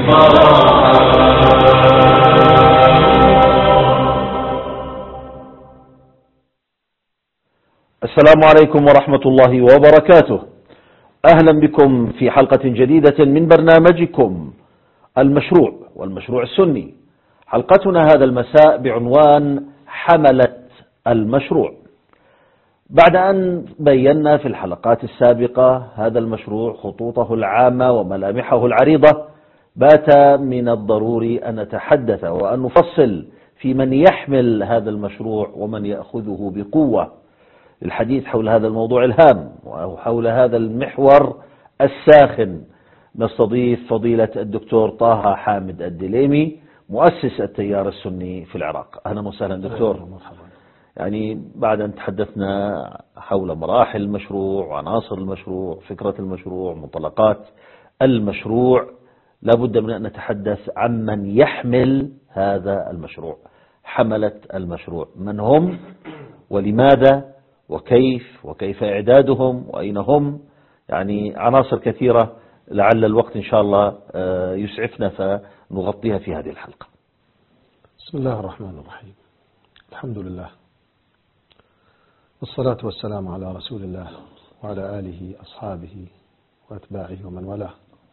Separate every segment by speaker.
Speaker 1: السلام عليكم ورحمة الله وبركاته. أهلا بكم في حلقة جديدة من برنامجكم المشروع والمشروع السني. حلقتنا هذا المساء بعنوان حملة المشروع. بعد أن بينا في الحلقات السابقة هذا المشروع خطوطه العامة وملامحه العريضة، بات من الضروري أن نتحدث وأن نفصل في من يحمل هذا المشروع ومن يأخذه بقوة. الحديث حول هذا الموضوع الهام وحول هذا المحور الساخن نستضيف فضيلة الدكتور طه حامد الدليمي، مؤسس التيار السني في العراق. أهلا وسهلا دكتور. يعني بعد أن تحدثنا حول مراحل المشروع وعناصر المشروع، فكرة المشروع، منطلقات المشروع، لابد من أن نتحدث عن من يحمل هذا المشروع، حملة المشروع، من هم ولماذا وكيف إعدادهم وأين هم. يعني عناصر كثيرة، لعل الوقت إن شاء الله يسعفنا فنغطيها في هذه الحلقة.
Speaker 2: بسم الله الرحمن الرحيم. الحمد لله والصلاة والسلام على رسول الله وعلى آله أصحابه وأتباعه ومن والاه.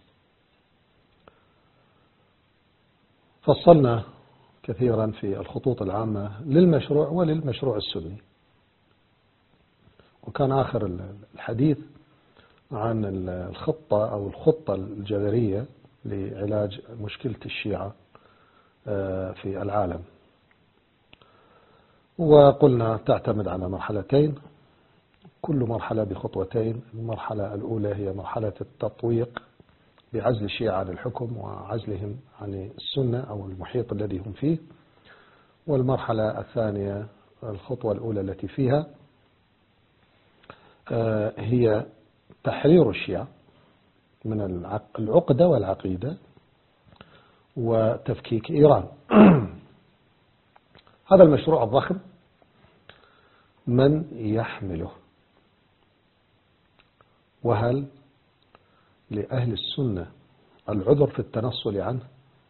Speaker 2: فصلنا كثيرا في الخطوط العامة للمشروع وللمشروع السني، وكان آخر الحديث عن الخطة أو الخطة الجذرية لعلاج مشكلة الشيعة في العالم، وقلنا تعتمد على مرحلتين، كل مرحلة بخطوتين. المرحلة الأولى هي مرحلة التطويق بعزل الشيعة عن الحكم وعزلهم عن السنة أو المحيط الذي هم فيه، والمرحلة الثانية الخطوة الأولى التي فيها هي تحرير الشيعة من العقدة والعقيدة وتفكيك إيران. هذا المشروع الضخم من يحمله؟ وهل لأهل السنة العذر في التنصل عنه؟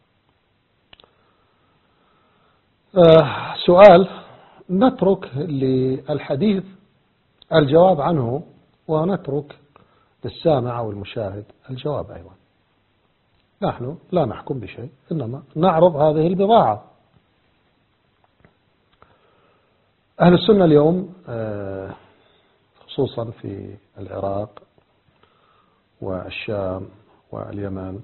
Speaker 2: سؤال نترك للحديث الجواب عنه، ونترك للسامع أو المشاهد الجواب أيضا. نحن لا نحكم بشيء، إنما نعرض هذه البضاعة. أهل السنة اليوم خصوصا في العراق والشام واليمن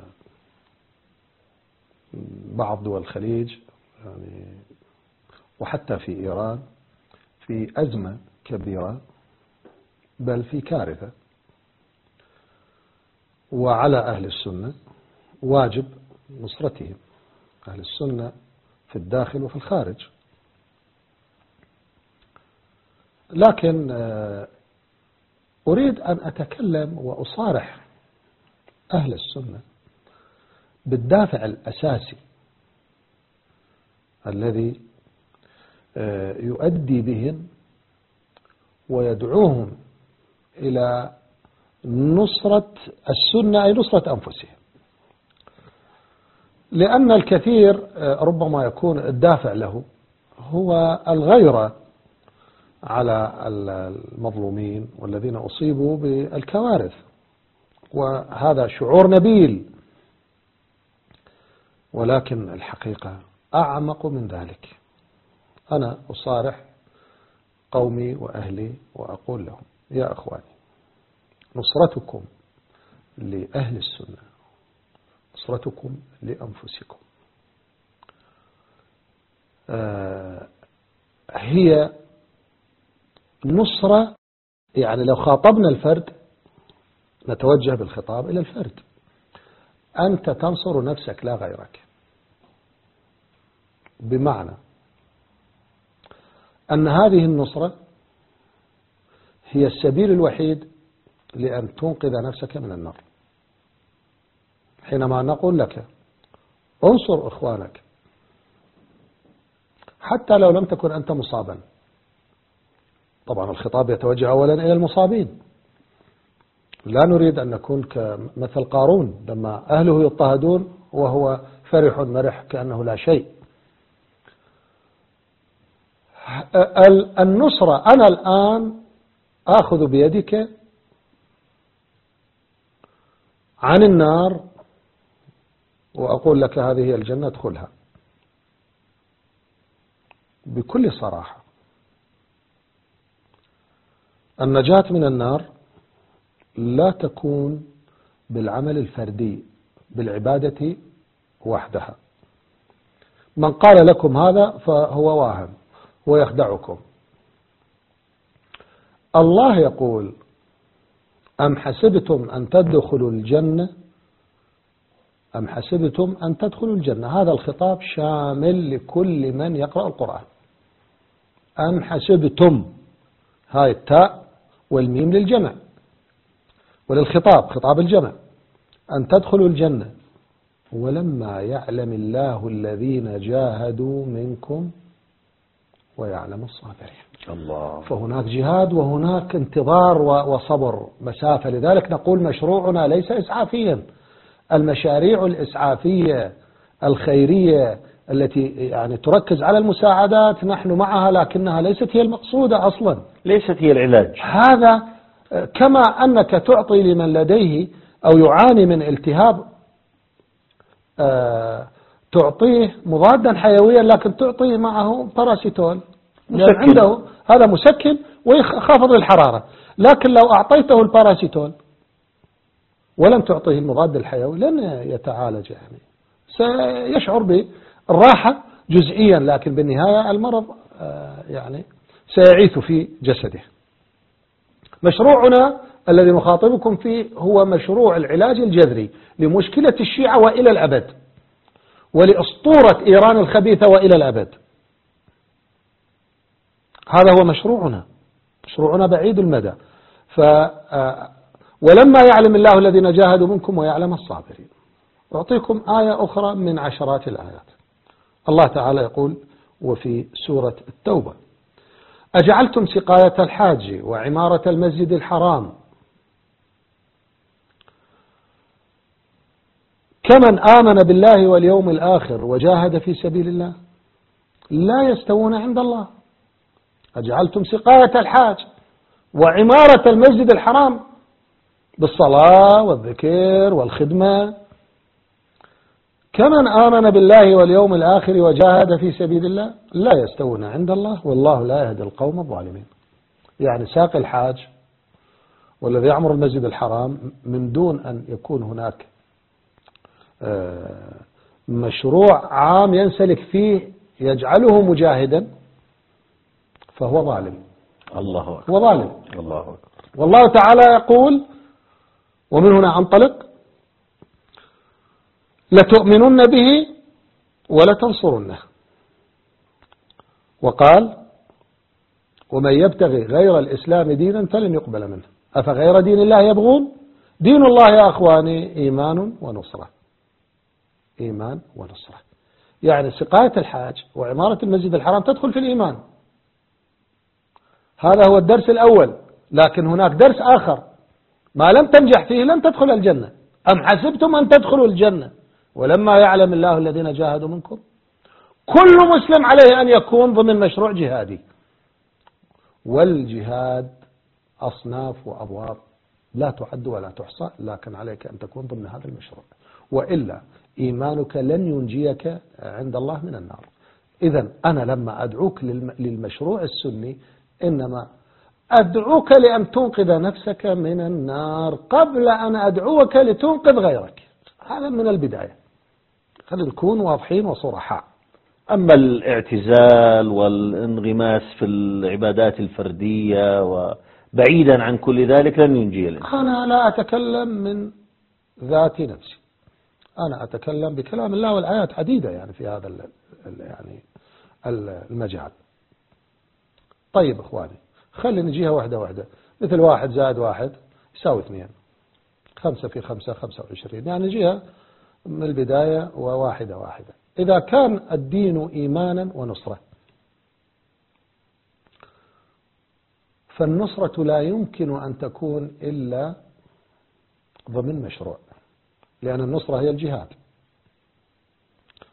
Speaker 2: وبعض دول الخليج، يعني وحتى في إيران، في أزمة كبيرة، بل في كارثة. وعلى أهل السنة واجب نصرتهم، أهل السنة في الداخل وفي الخارج. لكن أريد أن أتكلم وأصارح أهل السنة بالدافع الأساسي الذي يؤدي بهم ويدعوهم إلى نصرة السنة، أي نصرة أنفسهم. لأن الكثير ربما يكون الدافع له هو الغيرة على المظلومين والذين أصيبوا بالكوارث، وهذا شعور نبيل، ولكن الحقيقة أعمق من ذلك. أنا أصارح قومي وأهلي وأقول لهم: يا أخواني، نصرتكم لأهل السنة، نصرتكم لأنفسكم، هي نصرة. يعني لو خاطبنا الفرد نتوجه بالخطاب إلى الفرد: أنت تنصر نفسك لا غيرك. بمعنى أن هذه النصرة هي السبيل الوحيد لأن تنقذ نفسك من النار. حينما نقول لك انصر إخوانك حتى لو لم تكن أنت مصابا، طبعا الخطاب يتوجه أولا إلى المصابين. لا نريد أن نكون كمثل قارون لما أهله يضطهدون وهو فرح مرح كأنه لا شيء. النصرة أنا الآن آخذ بيدك عن النار وأقول لك هذه هي الجنة ادخلها بكل صراحة. النجاة من النار لا تكون بالعمل الفردي بالعبادة وحدها. من قال لكم هذا فهو واهم ويخدعكم. الله يقول أم حسبتم أن تدخلوا الجنة أم حسبتم أن تدخلوا الجنة. هذا الخطاب شامل لكل من يقرأ القرآن. أم حسبتم، هاي التاء والميم للجمع وللخطاب، خطاب الجمع، أن تدخلوا الجنة ولما يعلم الله الذين جاهدوا منكم ويعلم الصابرين.
Speaker 1: الله.
Speaker 2: فهناك جهاد وهناك انتظار وصبر مسافة. لذلك نقول مشروعنا ليس إسعافيا. المشاريع الإسعافية الخيرية التي يعني تركز على المساعدات نحن معها، لكنها ليست هي المقصودة أصلا،
Speaker 1: ليست هي العلاج.
Speaker 2: هذا كما أنك تعطي لمن لديه أو يعاني من التهاب تعطيه مضادا حيويا لكن تعطيه معه باراسيتول عنده، هذا مسكن ويخفض الحرارة. لكن لو أعطيته الباراسيتول ولم تعطيه المضاد الحيوي لن يتعالج، يعني سيشعر بالراحة جزئيا لكن بالنهاية المرض يعني سيعيث في جسده. مشروعنا الذي نخاطبكم فيه هو مشروع العلاج الجذري لمشكلة الشيعة وإلى الأبد، ولأسطورة إيران الخبيثة وإلى الأبد. هذا هو مشروعنا، مشروعنا بعيد المدى. ولما يعلم الله الذين جاهدوا منكم ويعلم الصابرين. أعطيكم آية أخرى من عشرات الآيات. الله تعالى يقول وفي سورة التوبة: أجعلتم سقاية الحاج وعمارة المسجد الحرام كمن آمن بالله واليوم الآخر وجاهد في سبيل الله لا يستوون عند الله. أجعلتم سقاية الحاج وعمارة المسجد الحرام بالصلاة والذكر والخدمة كمن آمن بالله واليوم الآخر وجاهد في سبيل الله لا يستوون عند الله والله لا يهدي القوم الظالمين. يعني ساقي الحاج والذي يعمر المسجد الحرام من دون أن يكون هناك مشروع عام ينسلك فيه يجعله مجاهدا فهو ظالم.
Speaker 1: الله أكبر.
Speaker 2: هو ظالم.
Speaker 1: الله أكبر.
Speaker 2: والله تعالى يقول ومن هنا أنطلق: لتؤمنن به ولتنصرنه. وقال: ومن يبتغي غير الإسلام دينا فلن يقبل منه أفغير دين الله يبغون. دين الله يا أخواني إيمان ونصرة. إيمان ونصرة. يعني سقاية الحاج وعمارة المسجد الحرام تدخل في الإيمان. هذا هو الدرس الأول. لكن هناك درس آخر: ما لم تنجح فيه لن تدخل الجنة. أم حسبتم أن تدخلوا الجنة ولما يعلم الله الذين جاهدوا منكم. كل مسلم عليه أن يكون ضمن مشروع جهادي. والجهاد أصناف وأبواب لا تعد ولا تحصى، لكن عليك أن تكون ضمن هذا المشروع، وإلا إيمانك لن ينجيك عند الله من النار. إذن أنا لما أدعوك للمشروع السني إنما أدعوك لأن تنقذ نفسك من النار قبل أن أدعوك لتنقذ غيرك. هذا من البداية. خلينا نكون واضحين وصرحاء.
Speaker 1: أما الاعتزال والانغماس في العبادات الفردية وبعيدا عن كل ذلك لن ينجي الإنسان.
Speaker 2: أنا لا أتكلم من ذات نفسي، أنا أتكلم بكلام الله والآيات عديدة يعني في هذا يعني المجال. طيب إخواني، خلي نجيها واحدة واحدة. مثل 1 زائد 1 يساوي 2، 5 في 5 25. يعني نجيها من البداية وواحدة واحدة. إذا كان الدين إيمانا ونصرة فالنصرة لا يمكن أن تكون إلا ضمن مشروع، لأن النصرة هي الجهاد.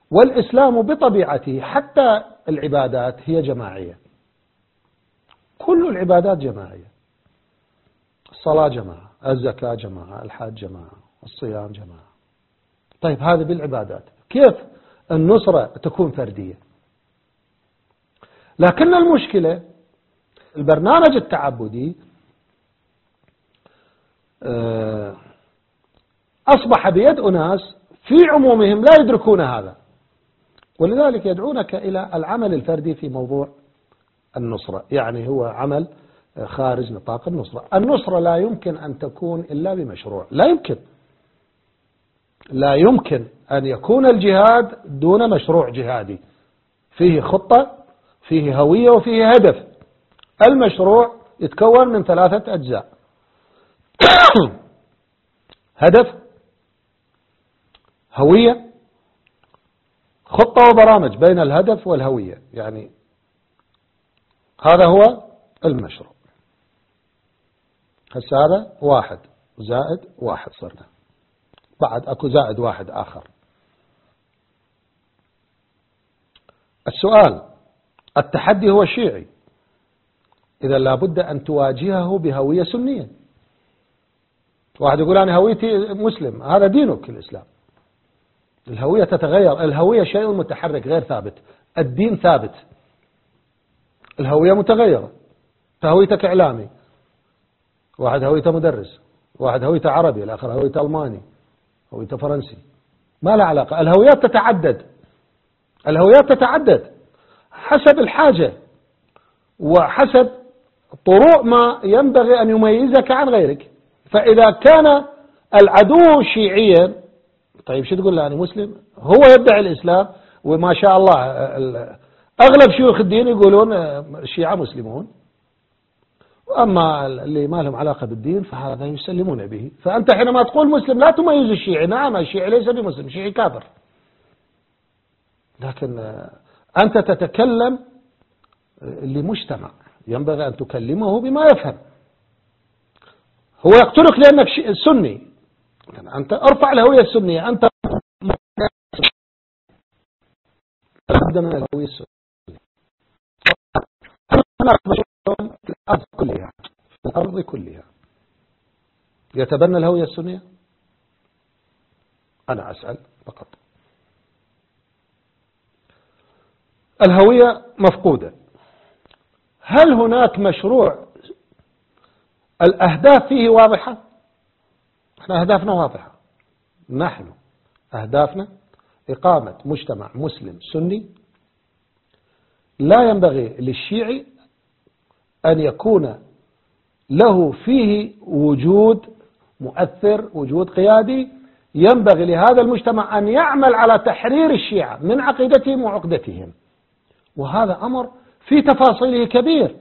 Speaker 2: والإسلام بطبيعته حتى العبادات هي جماعية، كل العبادات جماعية، الصلاة جماعة، الزكاة جماعة، الحج جماعة، الصيام جماعة. طيب هذا بالعبادات، كيف النصرة تكون فردية؟ لكن المشكلة البرنامج التعبدي أصبح بيد أناس في عمومهم لا يدركون هذا، ولذلك يدعونك إلى العمل الفردي في موضوع النصرة، يعني هو عمل خارج نطاق النصرة. النصرة لا يمكن أن تكون إلا بمشروع، لا يمكن أن يكون الجهاد دون مشروع جهادي فيه خطة، فيه هوية، وفيه هدف. المشروع يتكون من 3 أجزاء: هدف، هوية، خطة وبرامج بين الهدف والهوية، يعني هذا هو المشروع. هسه هذا 1 زائد 1 صرنا، بعد أكو زائد 1 آخر. السؤال: التحدي هو شيعي، إذا لابد أن تواجهه بهوية سنية. واحد يقول أنا هويتي مسلم، هذا دينك الإسلام. الهوية تتغير، الهوية شيء متحرك غير ثابت، الدين ثابت، الهوية متغيرة. فهويتك إعلامي، واحد هويته مدرس، واحد هويته عربي، الآخر هويته ألماني، هويته فرنسي، ما لا علاقة. الهويات تتعدد حسب الحاجة وحسب طرق ما ينبغي أن يميزك عن غيرك. فإذا كان العدو شيعيا، طيب شو تقول له أنا مسلم؟ هو يدعي الإسلام، وما شاء الله أغلب شيوخ الدين يقولون الشيعة مسلمون، وأما اللي ما لهم علاقة بالدين فهذا يسلمون به. فأنت حينما تقول مسلم لا تميز الشيعي، نعم الشيعي ليس بمسلم، الشيعي كافر، لكن أنت تتكلم لمجتمع ينبغي أن تكلمه بما يفهم. هو يقتلك لأنك سني، أنت ارفع الهوية السنية، أنت لابد من الهوية السنية. في الأرض كلها يتبنى الهوية السنية؟ أنا أسأل فقط. الهوية مفقودة. هل هناك مشروع الأهداف فيه واضحة؟ احنا أهدافنا واضحة، نحن أهدافنا إقامة مجتمع مسلم سني. لا ينبغي للشيعي أن يكون له فيه وجود مؤثر، وجود قيادي. ينبغي لهذا المجتمع أن يعمل على تحرير الشيعة من عقيدتهم وعقدتهم، وهذا أمر في تفاصيله كبير،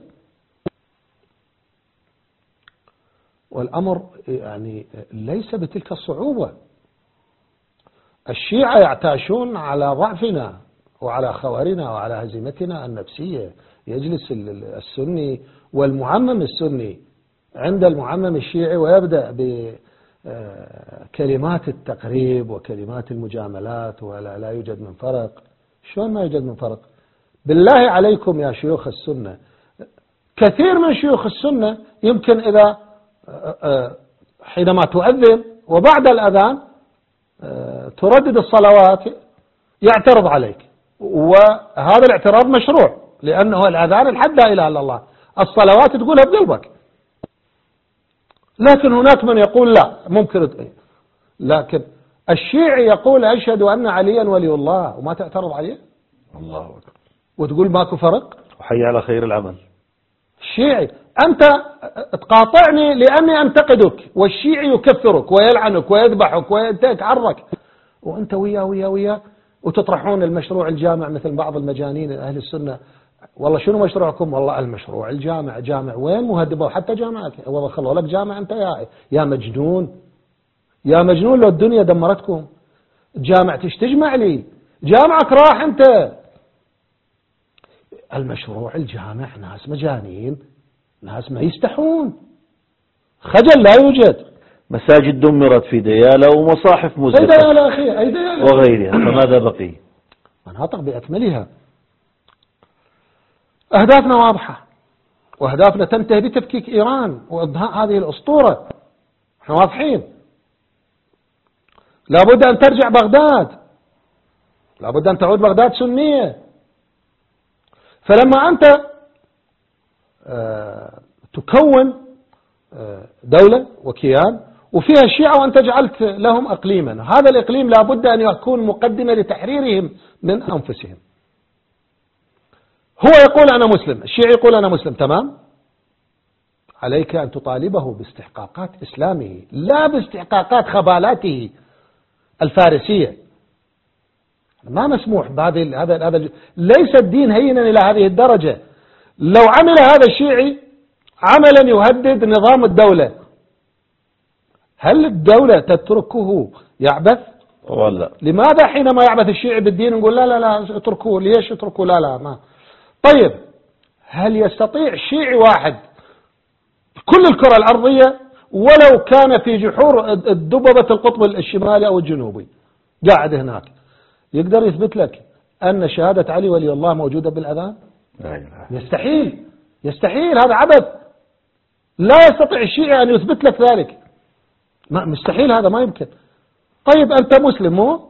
Speaker 2: والأمر يعني ليس بتلك الصعوبة. الشيعة يعتاشون على ضعفنا وعلى خوارنا وعلى هزيمتنا النفسية. يجلس السني والمعمم السني عند المعمم الشيعي ويبدأ بكلمات التقريب وكلمات المجاملات، ولا لا يوجد من فرق. شلون ما يوجد من فرق؟ بالله عليكم يا شيوخ السنة، كثير من شيوخ السنة يمكن إذا حينما تؤذن وبعد الأذان تردد الصلوات يعترض عليك، وهذا الاعتراض مشروع لأنه الأذان الحد لا إله إلا الله، الصلوات تقولها بقلبك. لكن هناك من يقول لا ممكن، لكن الشيعي يقول أشهد أن عليا ولي الله وما تعترض عليه،
Speaker 1: الله أكبر،
Speaker 2: وتقول ماكو فرق.
Speaker 1: وحي على خير العمل.
Speaker 2: الشيعي أنت تقاطعني لأني أنتقدك، والشيعي يكفرك ويلعنك ويذبحك وينتهك عرضك، وأنت وياه وتطرحون المشروع الجامع مثل بعض المجانين أهل السنة. والله شنو مشروعكم؟ والله المشروع الجامع. جامع وين؟ مهدبوا حتى جامعك، والله خلوا لك جامع أنت يا مجنون، يا مجنون. لو الدنيا دمرتكم جامع تجمع لي؟ جامعك راح أنت. المشروع الجامع ناس مجانين، ناس ما يستحون، خجل لا يوجد.
Speaker 1: مساجد دمرت في ديالى ومصاحف مزقت
Speaker 2: أي ديالى أخي، أي ديالى
Speaker 1: وغيرها، فماذا بقي؟
Speaker 2: نناطق بأكملها. أهدافنا واضحة، وأهدافنا تنتهي بتفكيك إيران وإضهاء هذه الأسطورة. احنا واضحين. لابد أن ترجع بغداد، لابد أن تعود بغداد سنية. فلما أنت تكون دولة وكيان وفيها شيعة وأنت جعلت لهم أقليما، هذا الإقليم لابد أن يكون مقدمة لتحريرهم من أنفسهم. هو يقول أنا مسلم، الشيعي يقول أنا مسلم، تمام. عليك أن تطالبه باستحقاقات إسلامه لا باستحقاقات خبالاته الفارسية. ما مسموح بهذه هذا ليس الدين هينا إلى هذه الدرجة. لو عمل هذا الشيعي عملا يهدد نظام الدولة، هل الدولة تتركه يعبث؟
Speaker 1: ولا
Speaker 2: لماذا حينما يعبث الشيعي بالدين نقول لا لا لا اتركوه؟ ليش اتركوه؟ لا لا ما. طيب هل يستطيع شيعي واحد كل الكرة الأرضية ولو كان في جحور الدببة القطب الشمالي أو الجنوبي قاعد هناك يقدر يثبت لك أن شهادة علي ولي الله موجودة بالأذان؟ يستحيل، يستحيل، هذا عبث. لا يستطيع الشيعي أن يثبت لك ذلك، مستحيل، هذا ما يمكن. طيب أنت مسلم مو؟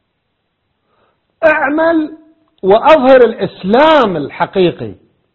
Speaker 2: اعمل وأظهر الإسلام الحقيقي.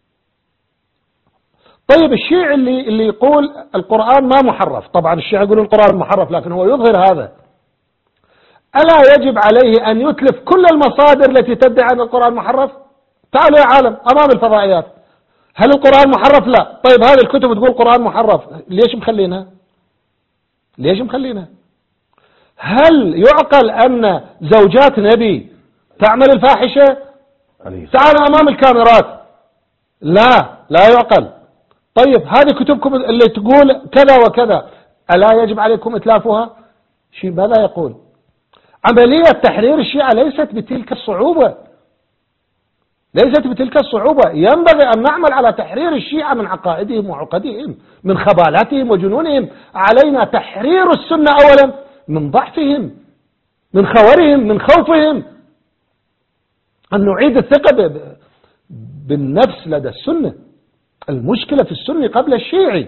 Speaker 2: طيب الشيعي اللي يقول القرآن ما محرف، طبعا الشيعي يقول القرآن محرف لكن هو يظهر هذا، ألا يجب عليه أن يتلف كل المصادر التي تدعي أن القرآن محرف؟ تعالوا يا عالم أمام الفضائيات، هل القرآن محرف؟ لا. طيب هذه الكتب تقول القرآن محرف، ليش مخلينها؟ ليش مخلينها؟ هل يعقل أن زوجات نبي تعمل الفاحشة؟ تعال أمام الكاميرات. لا، لا يعقل. طيب هذه كتبكم اللي تقول كذا وكذا، ألا يجب عليكم إتلافها؟ شيء ماذا يقول؟ عملية تحرير الشيعة ليست بتلك الصعوبة، ليست بتلك الصعوبة. ينبغي أن نعمل على تحرير الشيعة من عقائدهم وعقدهم، من خبالاتهم وجنونهم. علينا تحرير السنة أولا من ضعفهم، من خورهم، من خوفهم، أن نعيد الثقة بالنفس لدى السنة. المشكلة في السني قبل الشيعي.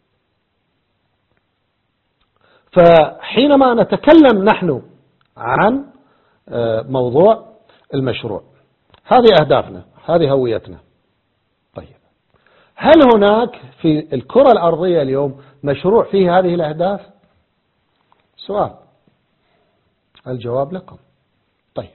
Speaker 2: فحينما نتكلم نحن عن موضوع المشروع، هذه أهدافنا، هذه هويتنا. طيب هل هناك في الكرة الأرضية اليوم مشروع فيه هذه الأهداف؟ سؤال، الجواب لكم. طيب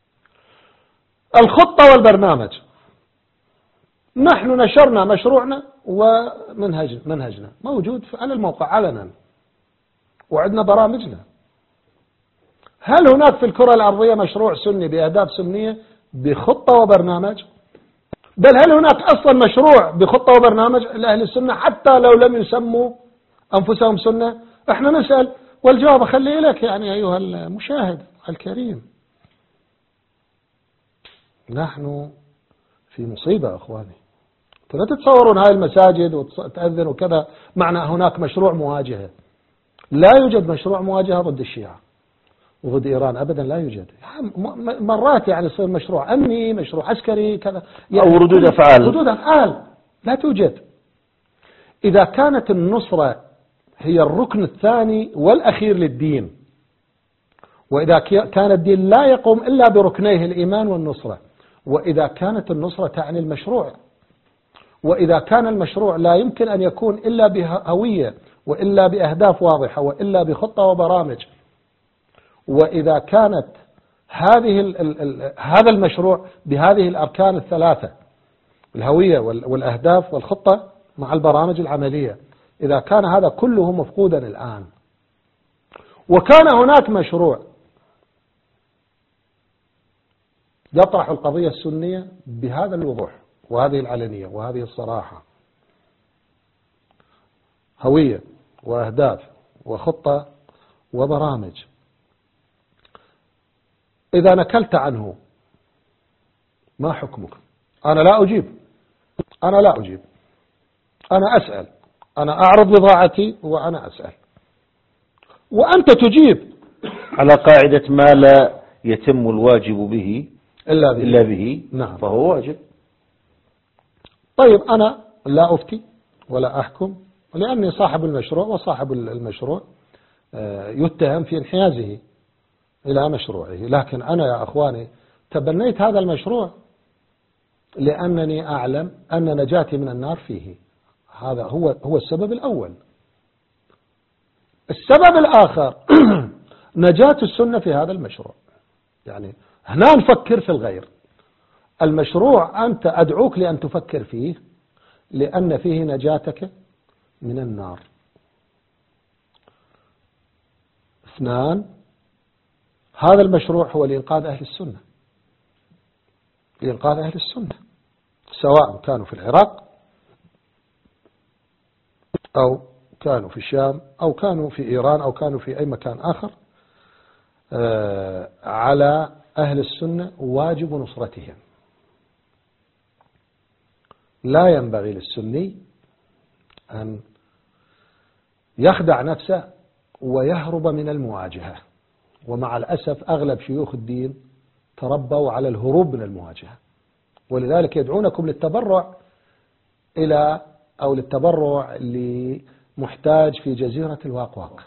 Speaker 2: الخطة والبرنامج، نحن نشرنا مشروعنا ومنهجنا موجود على الموقع علنا، وعندنا برامجنا. هل هناك في الكرة الأرضية مشروع سني بأهداف سنية بخطة وبرنامج؟ بل هل هناك أصلا مشروع بخطة وبرنامج لأهل السنة حتى لو لم يسموا أنفسهم سنة؟ احنا نسأل والجواب خليه لك يعني أيها المشاهد الكريم. نحن في مصيبة أخواني. لا تتصورون هاي المساجد وتأذن وكذا معنى هناك مشروع مواجهة. لا يوجد مشروع مواجهة ضد الشيعة وضد إيران أبدا، لا يوجد. مرات يعني يصير مشروع أمني، مشروع عسكري كذا، يعني
Speaker 1: أو ردود أفعال،
Speaker 2: ردود أفعال لا توجد. إذا كانت النصرة هي الركن الثاني والأخير للدين، وإذا كان الدين لا يقوم إلا بركنيه الإيمان والنصرة، وإذا كانت النصرة تعني المشروع، وإذا كان المشروع لا يمكن أن يكون إلا بهوية وإلا بأهداف واضحة وإلا بخطة وبرامج، وإذا كانت هذا المشروع بهذه الأركان الثلاثة، الهوية والأهداف والخطة مع البرامج العملية، إذا كان هذا كله مفقودا الآن، وكان هناك مشروع يطرح القضية السنية بهذا الوضوح وهذه العلنية وهذه الصراحة، هوية وأهداف وخطة وبرامج، إذا نكلت عنه ما حكمك؟ أنا لا أجيب، أنا لا أجيب، أنا أسأل، أنا أعرض بضاعتي وأنا أسأل، وأنت تجيب
Speaker 1: على قاعدة ما لا يتم الواجب به إلا به
Speaker 2: نعم.
Speaker 1: فهو واجب.
Speaker 2: طيب أنا لا أفتي ولا أحكم لأني صاحب المشروع، وصاحب المشروع يتهم في انحيازه إلى مشروعه، لكن أنا يا أخواني تبنيت هذا المشروع لأنني أعلم أن نجاتي من النار فيه. هذا هو السبب الأول. السبب الآخر نجاة السنة في هذا المشروع. يعني هنا نفكر في الغير. المشروع أنت أدعوك لأن تفكر فيه لأن فيه نجاتك من النار. 2، هذا المشروع هو لإنقاذ أهل السنة، لإنقاذ أهل السنة سواء كانوا في العراق أو كانوا في الشام أو كانوا في إيران أو كانوا في أي مكان آخر. على أهل السنة واجب نصرتهم. لا ينبغي للسني أن يخدع نفسه ويهرب من المواجهة، ومع الأسف أغلب شيوخ الدين تربوا على الهروب من المواجهة، ولذلك يدعونكم للتبرع للتبرع لمحتاج في جزيرة الواقواق،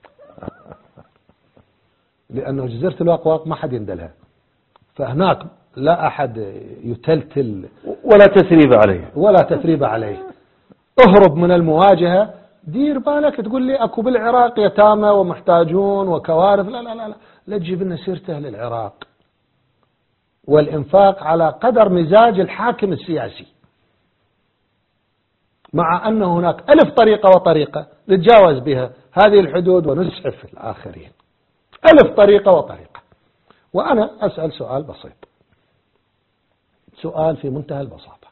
Speaker 2: لأنه جزيرة الواقواق ما حد يندلها، فهناك لا أحد يتلتل
Speaker 1: ولا تثريب عليه.
Speaker 2: اهرب من المواجهة. دير بالك تقول لي أكو بالعراق يتامى ومحتاجون وكوارث، لا لا لا لا, لا تجيب لنا سيرته للعراق. والإنفاق على قدر مزاج الحاكم السياسي، مع أن هناك 1000 طريقة وطريقة نتجاوز بها هذه الحدود ونسعف الآخرين. 1000 طريقة وطريقة. وأنا أسأل سؤال بسيط، سؤال في منتهى البساطة.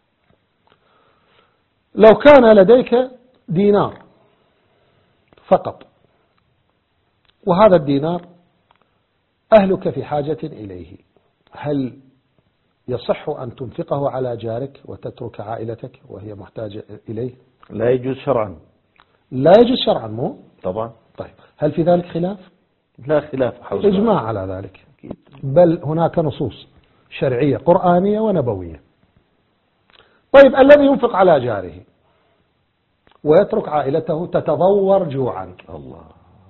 Speaker 2: لو كان لديك دينار فقط، وهذا الدينار أهلك في حاجة إليه، هل يصح أن تنفقه على جارك وتترك عائلتك وهي محتاجة إليه؟
Speaker 1: لا يجوز شرعا.
Speaker 2: لا يجوز شرعا مو؟
Speaker 1: طبعا.
Speaker 2: طيب هل في ذلك خلاف؟
Speaker 1: لا خلاف حول
Speaker 2: إجماع على ذلك. بل هناك نصوص شرعية قرآنية ونبوية. طيب الذي ينفق على جاره ويترك عائلته تتضور جوعا،
Speaker 1: الله،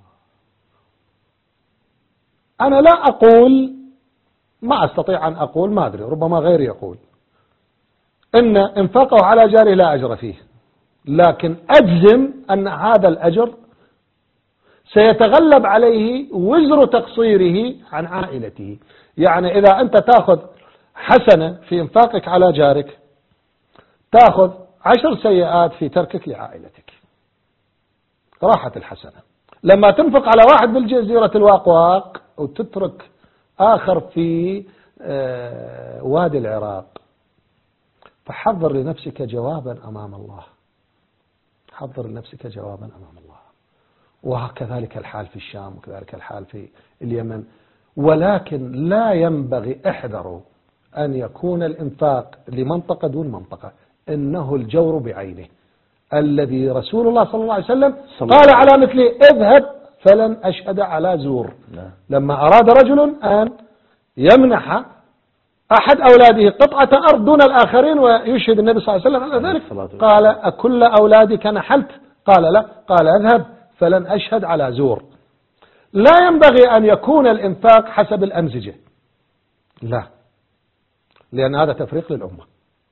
Speaker 2: أنا لا أقول، ما أستطيع أن أقول، ما أدري ربما غيري يقول إن إنفاقه على جاره لا أجر فيه، لكن أجزم أن هذا الأجر سيتغلب عليه وزر تقصيره عن عائلته. يعني إذا أنت تأخذ حسنة في إنفاقك على جارك تأخذ 10 سيئات في تركك لعائلتك، راحت الحسنة. لما تنفق على واحد بالجزيرة الواقواق وتترك آخر في وادي العراق، فحضر لنفسك جوابا أمام الله، حضر لنفسك جوابا أمام الله. وكذلك الحال في الشام وكذلك الحال في اليمن. ولكن لا ينبغي، احذروا أن يكون الإنفاق لمنطقة دون منطقة، إنه الجور بعينه الذي رسول الله صلى الله عليه وسلم قال على مثله اذهب فلن أشهد على زور. لما أراد رجل أن يمنح أحد أولاده قطعة أرض دون الآخرين ويشهد النبي صلى الله عليه وسلم على ذلك قال أكل أولادك نحلت؟ قال لا، قال اذهب فلن أشهد على زور. لا ينبغي أن يكون الإنفاق حسب الأمزجة، لا، لأن هذا تفريق للأمة.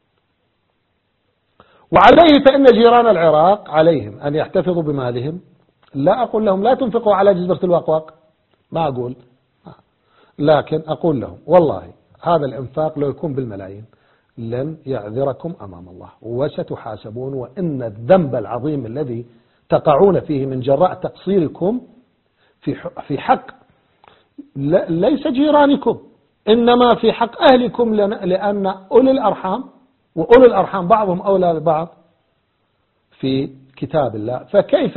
Speaker 2: وعليه فإن جيران العراق عليهم أن يحتفظوا بمالهم. لا أقول لهم لا تنفقوا على جزيرة الواقواق، ما أقول، لكن أقول لهم والله هذا الإنفاق لو يكون بالملايين لن يعذركم أمام الله وستحاسبون، وإن الذنب العظيم الذي تقعون فيه من جراء تقصيركم في حق ليس جيرانكم، إنما في حق أهلكم، لأن أولي الأرحام وأولي الأرحام بعضهم أولى ببعض في كتاب الله. فكيف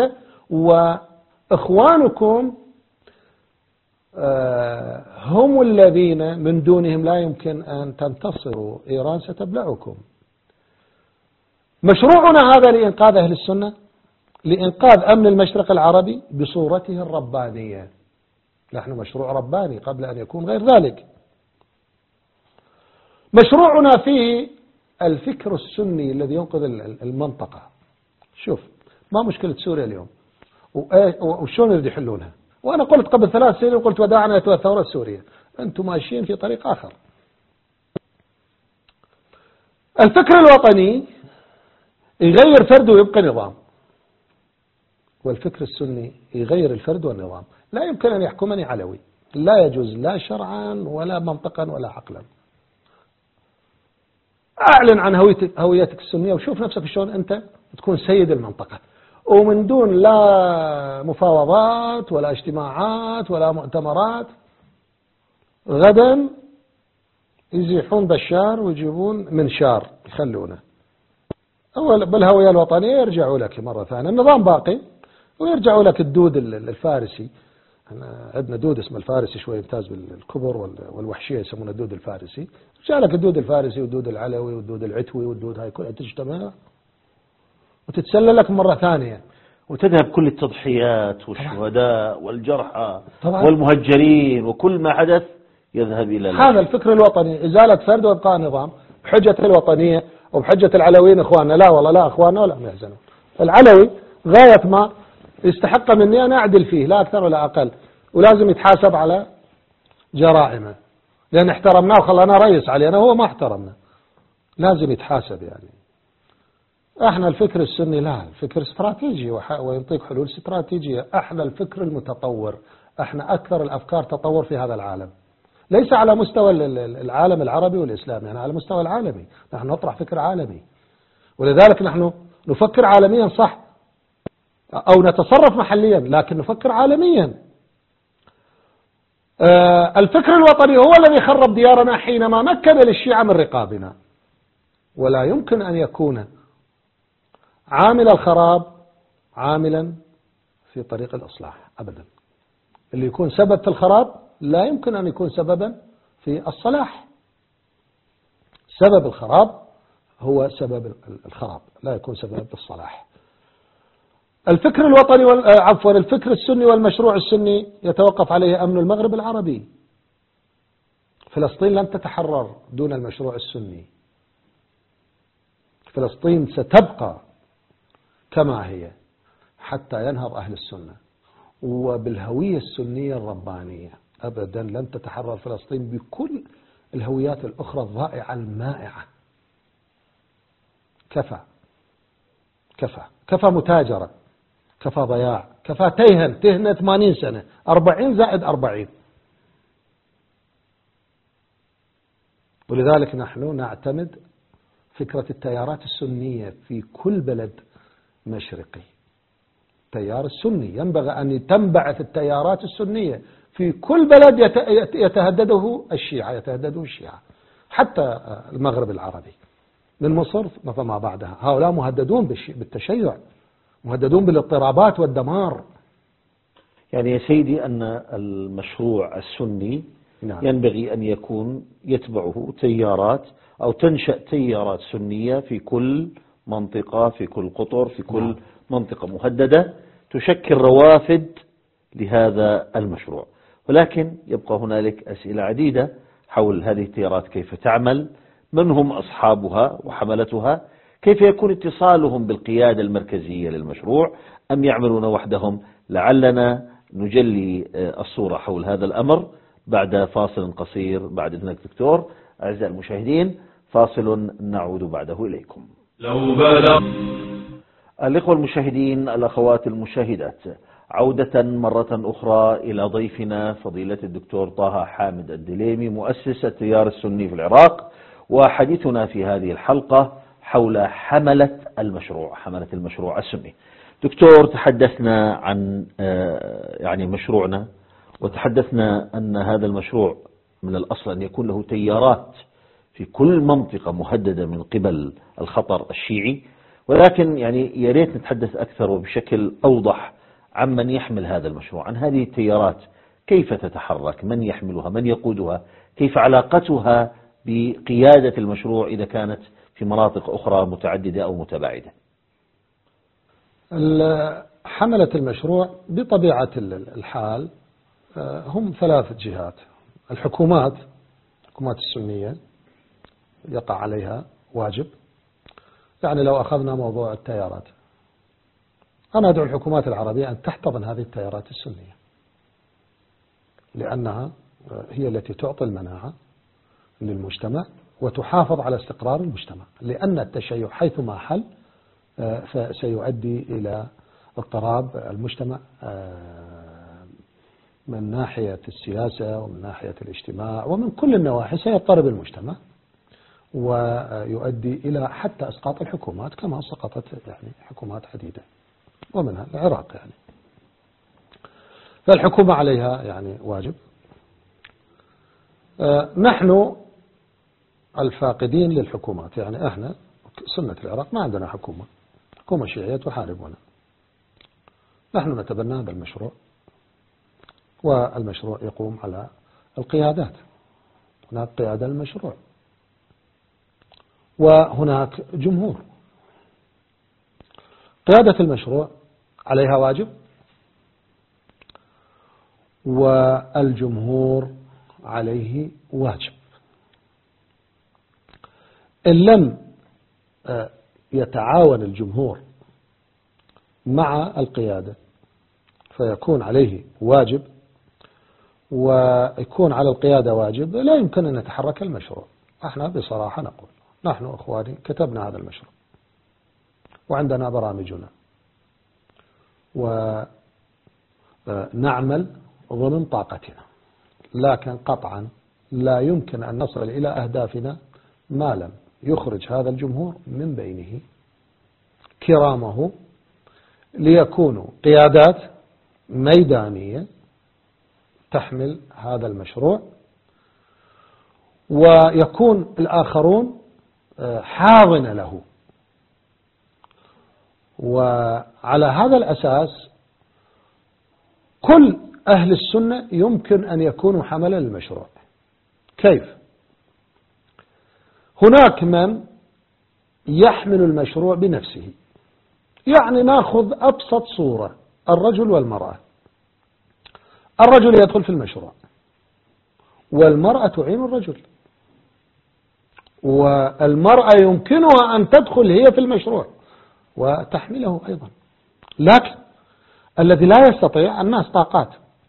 Speaker 2: وإخوانكم هم الذين من دونهم لا يمكن أن تنتصروا، إيران ستبلعكم. مشروعنا هذا لإنقاذ أهل السنة، لإنقاذ أمن المشرق العربي بصورته الربانية. نحن مشروع رباني قبل أن يكون غير ذلك. مشروعنا فيه الفكر السني الذي ينقذ المنطقة. شوف، ما مشكلة سوريا اليوم وشون يريد يحلونها؟ وأنا قلت قبل 3 سنين وقلت وداعنا الثورة السورية، أنتم ماشيين في طريق آخر. الفكر الوطني يغير فرد ويبقى نظام، والفكر السني يغير الفرد والنظام. لا يمكن أن يحكمني علوي، لا يجوز، لا شرعا ولا منطقا ولا عقلا. أعلن عن هويتك السنية وشوف نفسك شلون أنت تكون سيد المنطقة، ومن دون لا مفاوضات ولا اجتماعات ولا مؤتمرات. غدا يزيحون بشار ويجيبون منشار يخلونه، أول بالهوية الوطنية يرجعوا لك مرة ثانية، النظام باقي ويرجعوا لك الدود الفارسي. عندنا دود اسمه الفارسي شوي يمتاز بالكبر والوحشية، يسمونه الدود الفارسي. رجع لك الدود الفارسي والدود العلوي والدود العتوي والدود هاي كلها تجتمع وتتسللك مرة ثانية،
Speaker 1: وتذهب كل التضحيات والشهداء والجرحى
Speaker 2: طبعا.
Speaker 1: والمهجرين وكل ما حدث يذهب إلى
Speaker 2: هذا الفكر الوطني، إزالة فرد وإبقاء نظام بحجة الوطنية وبحجة العلويين إخواننا. لا والله، لا إخواننا ولا هم يحزنون. العلوي غاية ما يستحق مني أنا أعدل فيه، لا أكثر ولا أقل، ولازم يتحاسب على جرائمه، لأن احترمناه وخلانا رئيس علينا، هو ما احترمنا، لازم يتحاسب. يعني احنا الفكر السني لا، الفكر استراتيجي وينطيك حلول استراتيجية. احنا الفكر المتطور، احنا أكثر الأفكار تطور في هذا العالم، ليس على مستوى العالم العربي والإسلامي، يعني على مستوى العالمي. نحن نطرح فكر عالمي، ولذلك نحن نفكر عالميا صح، أو نتصرف محليا لكن نفكر عالميا. الفكر الوطني هو الذي خرب ديارنا حينما مكن للشيعة من رقابنا، ولا يمكن أن يكون عامل الخراب عاملا في طريق الإصلاح أبدا. اللي يكون سبب في الخراب لا يمكن أن يكون سببا في الصلاح. سبب الخراب هو سبب الخراب، لا يكون سبب في الصلاح. الفكر الوطني الفكر السني والمشروع السني يتوقف عليه أمن المغرب العربي. فلسطين لن تتحرر دون المشروع السني. فلسطين ستبقى كما هي حتى ينهض أهل السنة وبالهوية السنية الربانية. أبدا لن تتحرر فلسطين بكل الهويات الأخرى الضائعة المائعة. كفى متاجرة، كفى ضياع، كفى تهنة 80 سنة، 40 زائد 40. ولذلك نحن نعتمد فكرة التيارات السنية في كل بلد مشرقي. التيار السني ينبغي أن تنبعث التيارات السنية في كل بلد يتهدده الشيعة، حتى المغرب العربي من مصر فما بعدها. هؤلاء مهددون بالتشيع، مهددون بالاضطرابات والدمار.
Speaker 1: يعني يا سيدي أن المشروع السني ينبغي أن يكون يتبعه تيارات أو تنشأ تيارات سنية في كل منطقة، في كل قطر، في كل منطقة مهددة، تشكل روافد لهذا المشروع. ولكن يبقى هنالك أسئلة عديدة حول هذه التيارات، كيف تعمل، من هم أصحابها وحملتها، كيف يكون اتصالهم بالقيادة المركزية للمشروع، أم يعملون وحدهم. لعلنا نجلي الصورة حول هذا الأمر بعد فاصل قصير. بعد إذنك دكتور. أعزائي المشاهدين، فاصل نعود بعده إليكم.
Speaker 3: لو بلغ
Speaker 1: الإخوة المشاهدين، الأخوات المشاهدات، عودة مرة أخرى إلى ضيفنا فضيلة الدكتور طه حامد الدليمي، مؤسس التيار السني في العراق، وحديثنا في هذه الحلقة حول حملة المشروع السني. دكتور، تحدثنا عن يعني مشروعنا، وتحدثنا أن هذا المشروع من الأصل أن يكون له تيارات في كل منطقة مهددة من قبل الخطر الشيعي، ولكن يعني يا ريت نتحدث أكثر وبشكل أوضح عن من يحمل هذا المشروع، عن هذه التيارات، كيف تتحرك، من يحملها، من يقودها، كيف علاقتها بقيادة المشروع إذا كانت في مناطق أخرى متعددة أو متباعدة.
Speaker 2: حملة المشروع بطبيعة الحال هم 3 جهات: الحكومات السنية، يقع عليها واجب. يعني لو أخذنا موضوع التيارات، أنا أدعو الحكومات العربية أن تحتضن هذه التيارات السنية، لأنها هي التي تعطي المناعة للمجتمع وتحافظ على استقرار المجتمع، لأن التشيع حيثما حل فسيؤدي إلى اضطراب المجتمع من ناحية السياسة ومن ناحية الاجتماع ومن كل النواحي، سيضطرب المجتمع ويؤدي إلى حتى إسقاط الحكومات كما سقطت يعني حكومات عديدة ومنها العراق. يعني فالحكومة عليها يعني واجب. نحن الفاقدين للحكومات، يعني احنا سنة العراق ما عندنا حكومة شيعية تحاربنا، نحن نتبنى هذا المشروع، والمشروع يقوم على القيادات، هناك قيادة للمشروع وهناك جمهور. قيادة المشروع عليها واجب، والجمهور عليه واجب. إن لم يتعاون الجمهور مع القيادة فيكون عليه واجب، ويكون على القيادة واجب، لا يمكن أن يتحرك المشروع. احنا بصراحة نقول نحن أخواني كتبنا هذا المشروع وعندنا برامجنا ونعمل ضمن طاقتنا، لكن قطعا لا يمكن أن نصل إلى أهدافنا ما لم يخرج هذا الجمهور من بينه كرامه ليكونوا قيادات ميدانية تحمل هذا المشروع، ويكون الآخرون حاضن له. وعلى هذا الأساس كل أهل السنة يمكن أن يكونوا حملا للمشروع. كيف؟ هناك من يحمل المشروع بنفسه، يعني نأخذ أبسط صورة، الرجل والمرأة. الرجل يدخل في المشروع والمرأة تعين الرجل، والمرأة يمكنها أن تدخل هي في المشروع وتحمله أيضا، لكن الذي لا يستطيع، الناس طاقات،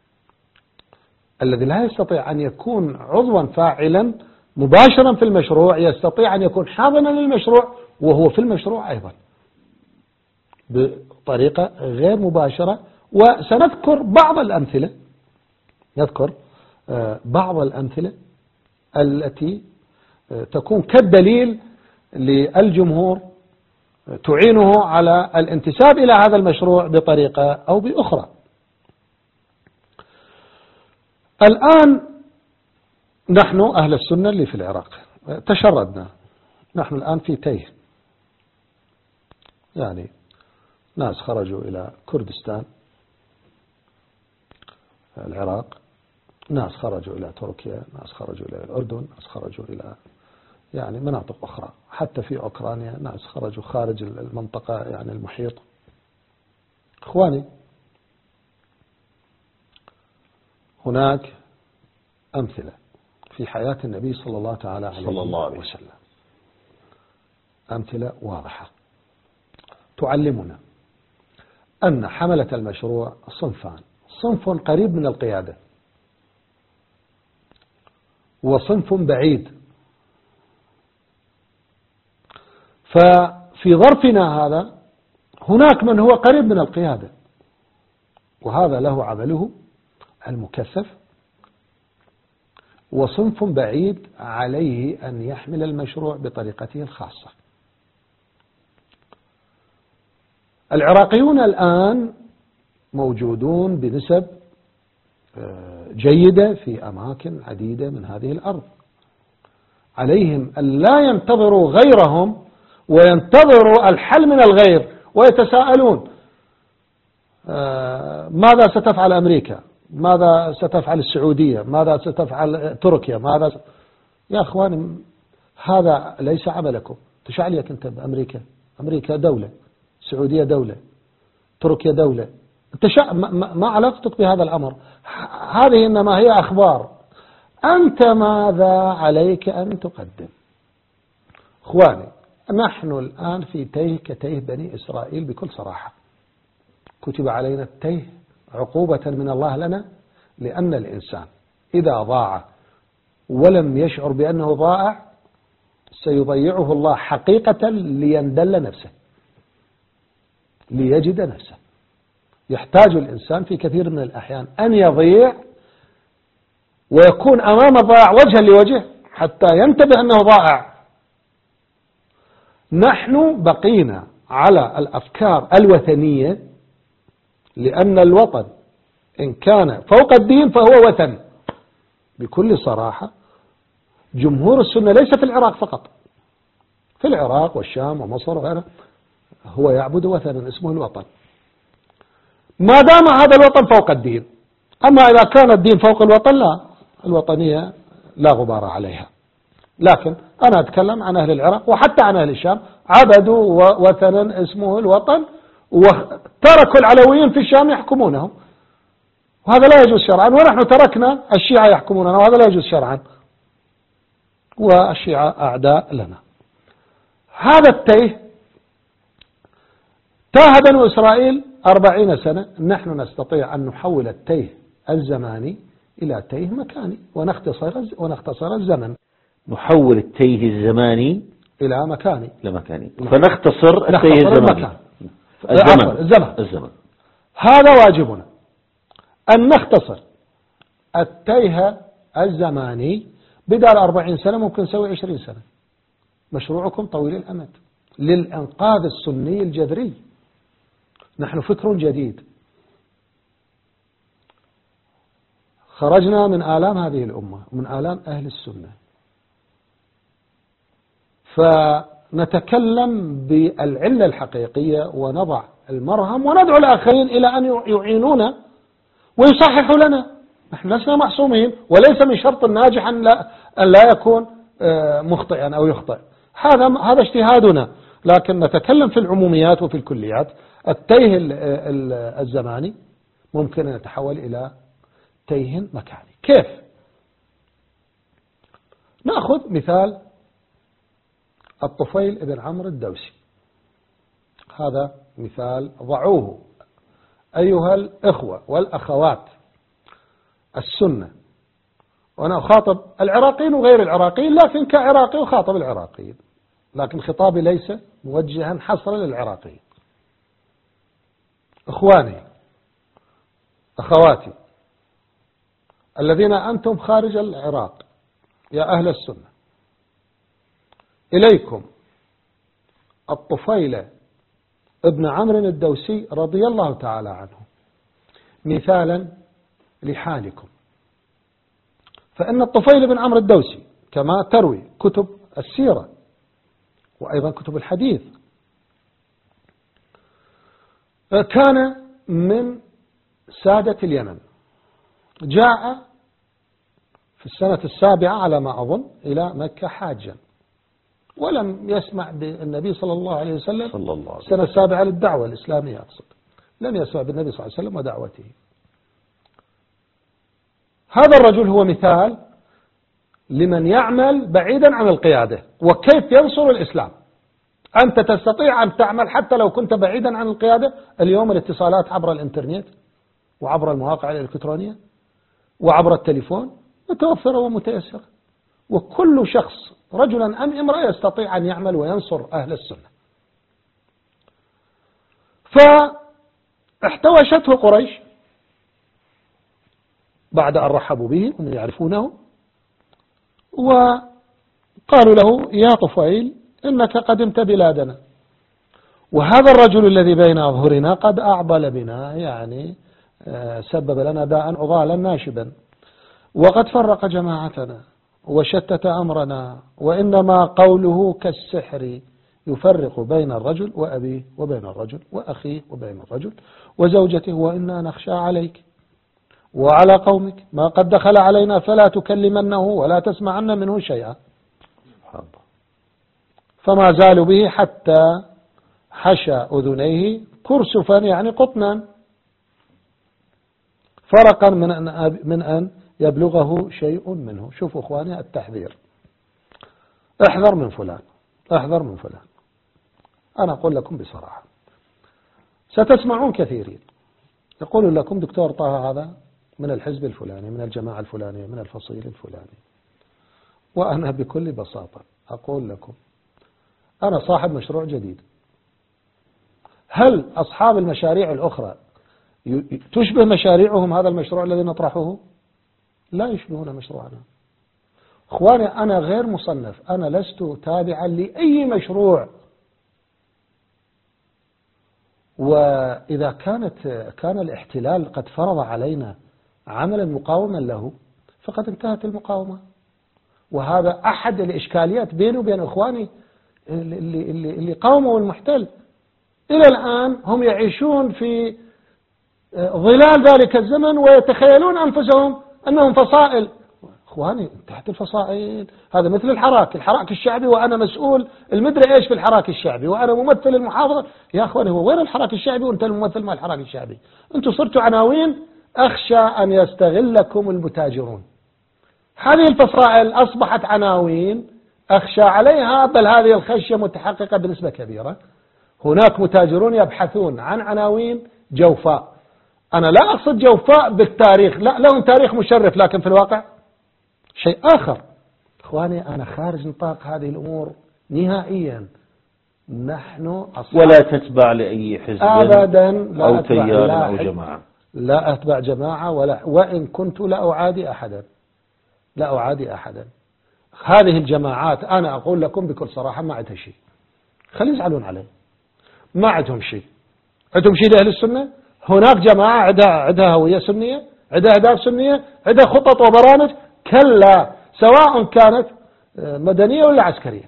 Speaker 2: الذي لا يستطيع أن يكون عضوا فاعلا مباشرا في المشروع يستطيع أن يكون حاضنا للمشروع وهو في المشروع أيضا بطريقة غير مباشرة. وسنذكر بعض الأمثلة، نذكر بعض الأمثلة التي تكون كالدليل للجمهور تعينه على الانتساب إلى هذا المشروع بطريقة أو بأخرى. الآن نحن أهل السنة اللي في العراق تشردنا، نحن الآن في تيه، يعني ناس خرجوا إلى كردستان العراق، ناس خرجوا إلى تركيا، ناس خرجوا إلى الأردن، ناس خرجوا إلى يعني مناطق أخرى، حتى في أوكرانيا ناس خرجوا خارج المنطقة يعني المحيط. إخواني، هناك أمثلة في حياة النبي صلى الله تعالى عليه وسلم، أمثلة واضحة تعلمنا أن حملة المشروع صنفان: صنف قريب من القيادة وصنف بعيد. ففي ظرفنا هذا هناك من هو قريب من القيادة وهذا له عمله المكثف، وصنف بعيد عليه أن يحمل المشروع بطريقته الخاصة. العراقيون الآن موجودون بنسب جيدة في أماكن عديدة من هذه الأرض، عليهم أن لا ينتظروا غيرهم وينتظروا الحل من الغير ويتساءلون ماذا ستفعل أمريكا، ماذا ستفعل السعودية، ماذا ستفعل تركيا، يا أخواني هذا ليس عملكم. تشعليك أنت بأمريكا؟ أمريكا دولة، السعودية دولة، تركيا دولة، ما علاقتك بهذا الأمر؟ هذه إنما هي أخبار. أنت ماذا عليك أن تقدم؟ إخواني، نحن الآن في تيه كتيه بني إسرائيل بكل صراحة. كتب علينا التيه عقوبة من الله لنا، لأن الإنسان إذا ضاع ولم يشعر بأنه ضائع سيضيعه الله حقيقة ليندل نفسه، ليجد نفسه. يحتاج الإنسان في كثير من الأحيان أن يضيع ويكون أمام الضائع وجها لوجه حتى ينتبه أنه ضائع. نحن بقينا على الأفكار الوثنية، لأن الوطن إن كان فوق الدين فهو وثن بكل صراحة. جمهور السنة ليس في العراق فقط، في العراق والشام ومصر وغيرها هو يعبد وثنا اسمه الوطن، ما دام هذا الوطن فوق الدين. أما إذا كان الدين فوق الوطن لا، الوطنية لا غبار عليها. لكن أنا أتكلم عن أهل العراق وحتى عن أهل الشام، عبدوا وثنا اسمه الوطن، وتركوا العلويين في الشام يحكمونهم، وهذا لا يجوز شرعا. ونحن تركنا الشيعة يحكموننا، وهذا لا يجوز شرعا، والشيعة أعداء لنا. هذا التيه تاه بنو إسرائيل 40 سنة. نحن نستطيع أن نحول التيه الزماني إلى تيه مكاني ونختصر الزمن.
Speaker 1: نحول التيه الزماني
Speaker 2: إلى مكاني،
Speaker 1: فنختصر التيه الزماني.
Speaker 2: الزمن. هذا واجبنا أن نختصر التيه الزماني. بدل 40 سنة ممكن نسوي 20 سنة. مشروعكم طويل الأمد للإنقاذ السني الجذري. نحن فكر جديد، خرجنا من آلام هذه الأمة ومن آلام أهل السنة، فنتكلم بالعلة الحقيقية ونضع المرهم وندعو الآخرين إلى أن يعينونا ويصححوا لنا. نحن لسنا معصومين، وليس من شرط الناجح أن لا يكون مخطئا أو يخطئ. هذا اجتهادنا، لكن نتكلم في العموميات وفي الكليات. التيه الزماني ممكن أن يتحول إلى تيه مكاني. كيف؟ نأخذ مثال الطفيل بن عمرو الدوسي. هذا مثال ضعوه أيها الإخوة والأخوات السنة، وأنا أخاطب العراقيين وغير العراقيين، لكن كعراقي أخاطب العراقيين، لكن خطابي ليس موجها حصرا للعراقيين. إخواني أخواتي الذين أنتم خارج العراق، يا أهل السنة، إليكم الطفيل ابن عمرو الدوسي رضي الله تعالى عنه مثالا لحالكم. فإن الطفيل بن عمرو الدوسي كما تروي كتب السيرة وأيضا كتب الحديث كان من سادة اليمن، جاء في السنة 7 على ما أظن إلى مكة حاجا، ولم يسمع بالنبي صلى الله عليه وسلم السنة 7 للدعوة الإسلامية أقصد، لم يسمع بالنبي صلى الله عليه وسلم ودعوته. هذا الرجل هو مثال لمن يعمل بعيدا عن القيادة وكيف ينصر الإسلام. أنت تستطيع أن تعمل حتى لو كنت بعيدا عن القيادة. اليوم الاتصالات عبر الإنترنت وعبر المواقع الإلكترونية وعبر التليفون متوفرة ومتيسرة، وكل شخص رجلا أم امرأة يستطيع أن يعمل وينصر أهل السنة. فاحتوشته قريش بعد أن رحبوا به وهم يعرفونه، وقالوا له يا طفيل إنك قدمت بلادنا، وهذا الرجل الذي بين أظهرنا قد أعضل بنا، يعني سبب لنا داء عضالا ناشبا، وقد فرق جماعتنا وشتت أمرنا، وإنما قوله كالسحر يفرق بين الرجل وأبيه وبين الرجل وأخيه وبين الرجل وزوجته، وإنا نخشى عليك وعلى قومك ما قد دخل علينا فلا تكلمنه ولا تسمعن منه شيئا. فما زالوا به حتى حشى أذنيه كرسفا، يعني قطنا، فرقا من أن يبلغه شيء منه. شوفوا أخواني التحذير، احذر من فلان، احذر من فلان. أنا أقول لكم بصراحة، ستسمعون كثيرين يقول لكم دكتور طه هذا من الحزب الفلاني، من الجماعة الفلانية، من الفصيل الفلاني. وأنا بكل بساطة أقول لكم أنا صاحب مشروع جديد. هل أصحاب المشاريع الأخرى تشبه مشاريعهم هذا المشروع الذي نطرحه؟ لا يشبهون مشروعنا. أخواني أنا غير مصنف، أنا لست تابعا لأي مشروع. وإذا كان الاحتلال قد فرض علينا عملا مقاوما له فقد انتهت المقاومة. وهذا أحد الإشكاليات بيني وبين إخواني اللي قاوموا المحتل. إلى الآن هم يعيشون في ظلال ذلك الزمن ويتخيلون أنفسهم أنهم فصائل. إخواني تحت الفصائل هذا مثل الحراك الشعبي، وأنا مسؤول المدري إيش في الحراك الشعبي، وأنا ممثل المحافظة. يا أخواني هو وين الحراك الشعبي وأنت الممثل مع الحراك الشعبي؟ أنتم صرتوا عناوين. أخشى أن يستغلكم المتاجرون. هذه الفصائل أصبحت عناوين أخشى عليها، بل هذه الخشية متحققة بنسبة كبيرة. هناك متاجرون يبحثون عن عناوين جوفاء. أنا لا أقصد جوفاء بالتاريخ، لا، لهم تاريخ مشرف، لكن في الواقع شيء آخر. إخواني أنا خارج نطاق هذه الأمور نهائيا. نحن
Speaker 1: ولا تتبع لأي حزب
Speaker 2: أبدا،
Speaker 1: أو تيار أو جماعة.
Speaker 2: لا أتبع جماعة وإن كنت لا أعادي أحدا. هذه الجماعات أنا أقول لكم بكل صراحة ما عندها شيء. خلي يزعلون عليه. ما عندهم شيء. عندهم شيء لأهل السنة. هناك جماعة عندها هوية سنية، عندها أهداف سنية، عندها خطط وبرامج. كلا، سواء كانت مدنية ولا عسكرية.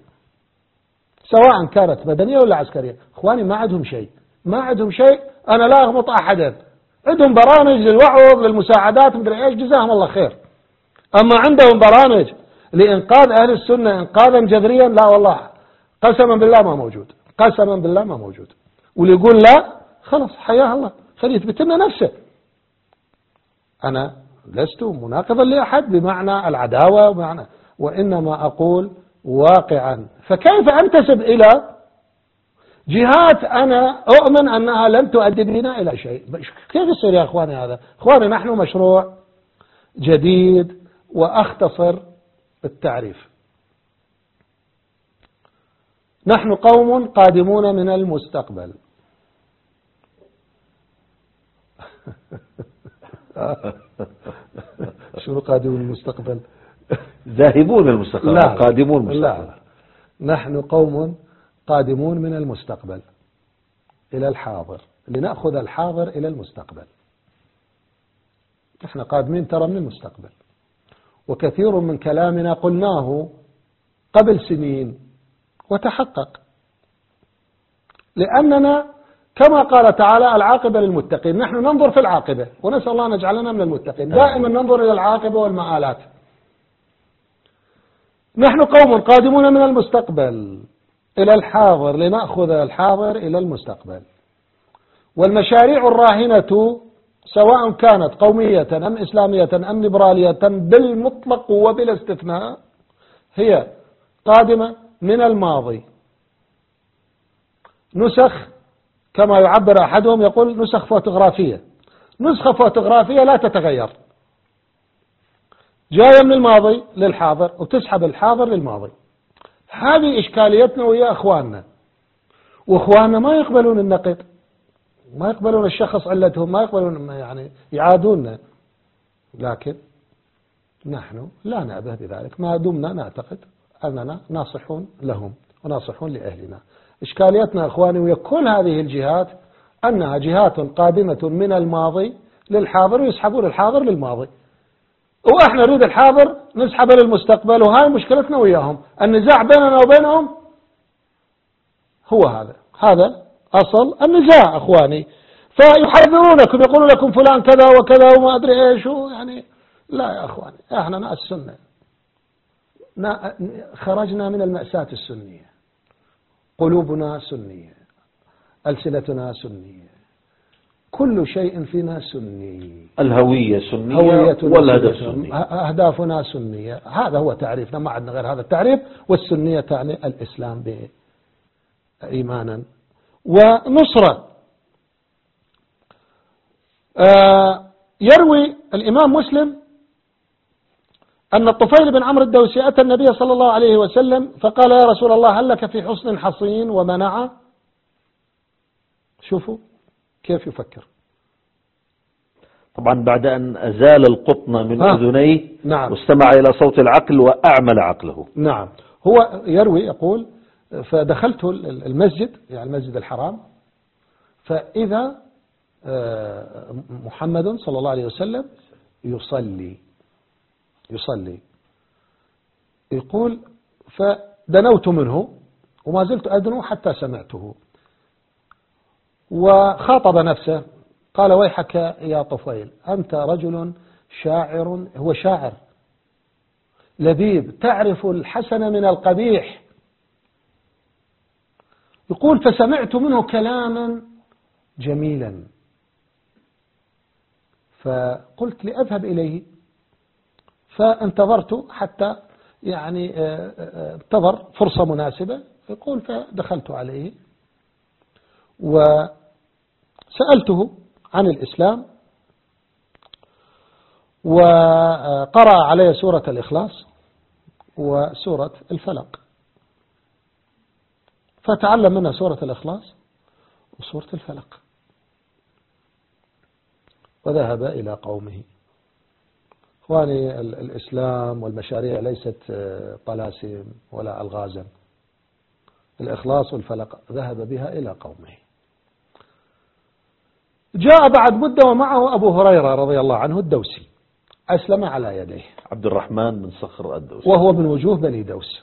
Speaker 2: إخواني ما عندهم شيء. أنا لا أغمط أحدا. عندهم برامج للوعظ للمساعدات مدري إيش، جزاهم الله خير. أما عندهم برامج لإنقاذ أهل السنة إنقاذا جذريا، لا والله، قسما بالله ما موجود. واللي يقول لا خلاص حياه الله، خليه يثبت لنا نفسه. أنا لست مناقضا لأحد بمعنى العداوة، وإنما أقول واقعا. فكيف أنتسب إلى جهات أنا أؤمن أنها لن تؤدي بنا إلى شيء؟ كيف يصير يا أخواني هذا؟ إخواني نحن مشروع جديد، وأختصر التعريف. نحن قوم قادمون من المستقبل. شنو قادمون من المستقبل؟
Speaker 1: ذاهبون المستقبل.
Speaker 2: لا،
Speaker 1: قادمون المستقبل.
Speaker 2: لا. نحن قوم قادمون من المستقبل إلى الحاضر، لنأخذ الحاضر إلى المستقبل. نحن قادمين ترى من المستقبل، وكثير من كلامنا قلناه قبل سنين وتحقق، لأننا كما قال تعالى العاقبة للمتقين. نحن ننظر في العاقبة ونسأل الله أن يجعلنا من المتقين. دائما ننظر إلى العاقبة والمآلات. نحن قوم قادمون من المستقبل إلى الحاضر، لنأخذ الحاضر إلى المستقبل. والمشاريع الراهنة سواء كانت قومية أم إسلامية أم ليبرالية بالمطلق وبلا استثناء هي قادمة من الماضي. نسخ، كما يعبر أحدهم يقول نسخ فوتوغرافية. نسخة فوتوغرافية لا تتغير، جاية من الماضي للحاضر وتسحب الحاضر للماضي. هذه إشكاليتنا ويا أخواننا. وأخواننا ما يقبلون النقد، ما يقبلون الشخص علتهم، ما يقبلون يعني يعادوننا. لكن نحن لا نأبه بذلك ما دمنا نعتقد أننا ناصحون لهم وناصحون لأهلنا. إشكاليتنا أخواني ويا كل هذه الجهات أنها جهات قادمة من الماضي للحاضر ويسحبون الحاضر للماضي، وإحنا نريد الحاضر نسحبه للمستقبل. وهاي مشكلتنا وياهم. النزاع بيننا وبينهم هو هذا أصل النزاع أخواني. فيحذرونكم يقولون لكم فلان كذا وكذا وما أدري إيش، يعني لا يا أخواني، إحنا ناس سنة، خرجنا من المأساة السنية، قلوبنا سنية، ألسنتنا سنية، كل شيء فينا سني.
Speaker 1: الهوية سنية والهدف سني.
Speaker 2: أهدافنا سنية، هذا هو تعريفنا، ما عندنا غير هذا التعريف. والسنية تعني الإسلام بإيمانا ونصرة. يروي الإمام مسلم أن الطفيل بن عمرو الدوسي أتى النبي صلى الله عليه وسلم فقال: يا رسول الله، هل لك في حصن حصين ومنعة؟ شوفوا كيف يفكر.
Speaker 1: طبعا بعد أن أزال القطن من أذنيه،
Speaker 2: نعم،
Speaker 1: واستمع إلى صوت العقل وأعمل عقله.
Speaker 2: نعم. هو يروي يقول: فدخلت المسجد، يعني المسجد الحرام، فإذا محمد صلى الله عليه وسلم يصلي. يقول: فدنوت منه وما زلت أدنو حتى سمعته، وخاطب نفسه قال: ويحك يا طفيل، أنت رجل شاعر، هو شاعر لبيب، تعرف الحسن من القبيح. يقول: فسمعت منه كلاما جميلا، فقلت لأذهب إليه، فانتظرت حتى يعني انتظر فرصة مناسبة. يقول: فدخلت عليه وسألته عن الإسلام، وقرأ عليه سورة الإخلاص وسورة الفلق، فتعلم منها سورة الإخلاص وسورة الفلق، وذهب إلى قومه. إخواني، الإسلام والمشاريع ليست طلاسم ولا ألغازا. الإخلاص والفلق ذهب بها إلى قومه. جاء بعد مدة ومعه أبو هريرة رضي الله عنه الدوسي، أسلم على يديه،
Speaker 1: عبد الرحمن بن صخر الدوسي،
Speaker 2: وهو من وجوه بني دوس.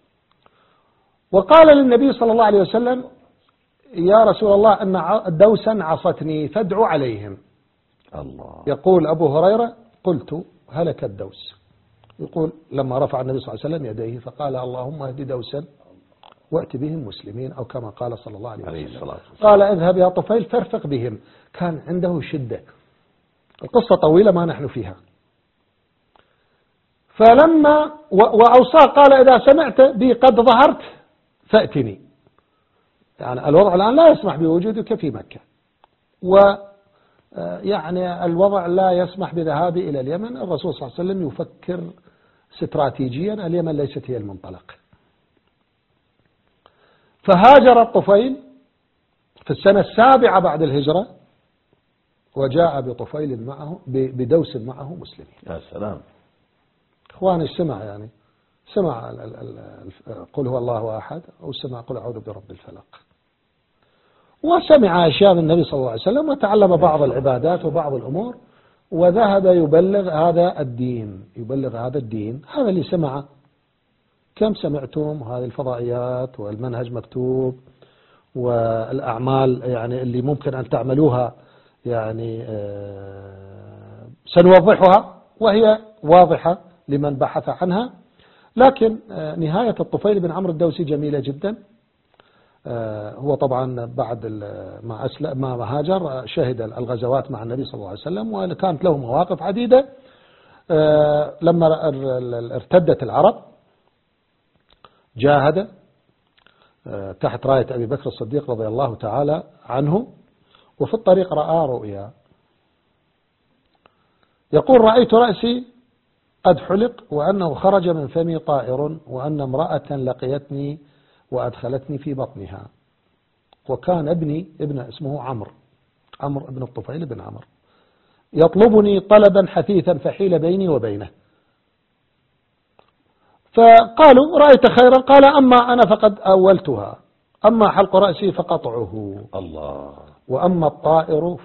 Speaker 2: وقال للنبي صلى الله عليه وسلم: يا رسول الله، أن دوسا عصتني فادعوا عليهم.
Speaker 1: الله.
Speaker 2: يقول أبو هريرة: قلت هلك الدوس. يقول: لما رفع النبي صلى الله عليه وسلم يديه فقال: اللهم اهد دوسا وأت بهم مسلمين، أو كما قال صلى الله عليه وسلم. قال: اذهب يا طفيل فارفق بهم. كان عنده شدة. القصة طويلة ما نحن فيها. فلما وأوصاه قال: إذا سمعت بي قد ظهرت فأتني. يعني الوضع الآن لا يسمح بوجودك في مكة، ويعني الوضع لا يسمح بذهابي إلى اليمن. الرسول صلى الله عليه وسلم يفكر استراتيجيا، اليمن ليست هي المنطلق. فهاجر الطفيل في السنة 7 بعد الهجرة، وجاء بطفيل معه، بدوس معه مسلمين.
Speaker 1: يا سلام.
Speaker 2: إخواني، سمع قل هو الله أحد، أو سمع قل أعوذ برب الفلق، وسمع أشياء من النبي صلى الله عليه وسلم، وتعلم بعض العبادات وبعض الأمور، وذهب يبلغ هذا الدين. هذا اللي سمعه. كم سمعتم هذه الفضائيات والمنهج مكتوب، والأعمال يعني اللي ممكن أن تعملوها، يعني سنوضحها وهي واضحة لمن بحث عنها. لكن نهاية الطفيل بن عمرو الدوسي جميلة جدا. هو طبعا بعد ما هاجر شهد الغزوات مع النبي صلى الله عليه وسلم، وكانت له مواقف عديدة. لما ارتدت العرب جاهد تحت راية أبي بكر الصديق رضي الله تعالى عنه، وفي الطريق رأى رؤيا. يقول: رأيت رأسي قد حلق، وأنه خرج من فمي طائر، وأن امرأة لقيتني وأدخلتني في بطنها، وكان ابن اسمه عمرو بن الطفيل بن عمرو يطلبني طلبا حثيثا، فحيل بيني وبينه. فقالوا: رأيت خيرا؟ قال: أما أنا فقد أولتها، أما حلق رأسي فقطعه،
Speaker 1: الله،
Speaker 2: وأما الطائر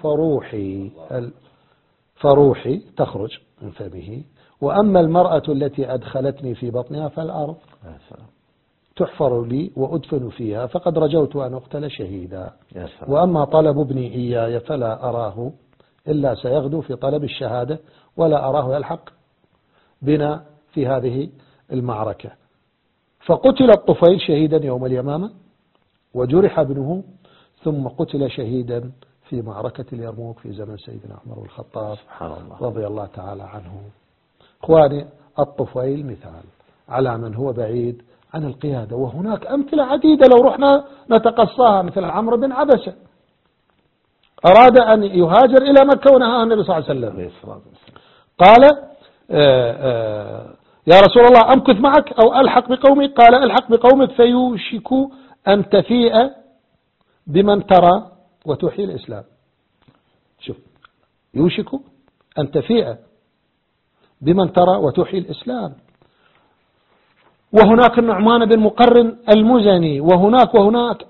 Speaker 2: فروحي تخرج من فمه، وأما المرأة التي أدخلتني في بطنها فالأرض تحفر لي وأدفن فيها، فقد رجوت أن أقتل شهيدا. وأما طلب ابني إياي فلا أراه إلا سيغدو في طلب الشهادة، ولا أراه يلحق بنا في هذه المعركة. فقتل الطفيل شهيدا يوم اليمامة، وجرح ابنه، ثم قتل شهيدا في معركة اليرموك في زمن سيدنا عمر بن الخطاب رضي الله تعالى عنه. إخواني، الطفيل مثال على من هو بعيد عن القيادة، وهناك أمثلة عديدة لو رحنا نتقصاها، مثل عمرو بن عبسة أراد أن يهاجر إلى مكة ونهاه النبي صلى الله عليه وسلم، قال يا رسول الله أمكث معك أو ألحق بقومي؟ قال ألحق بقومك فيوشك أن تفيء بمن ترى وتحيي الإسلام. شوف، يوشك أن تفيء بمن ترى وتحيي الإسلام. وهناك النعمان بن مقرن المزني، وهناك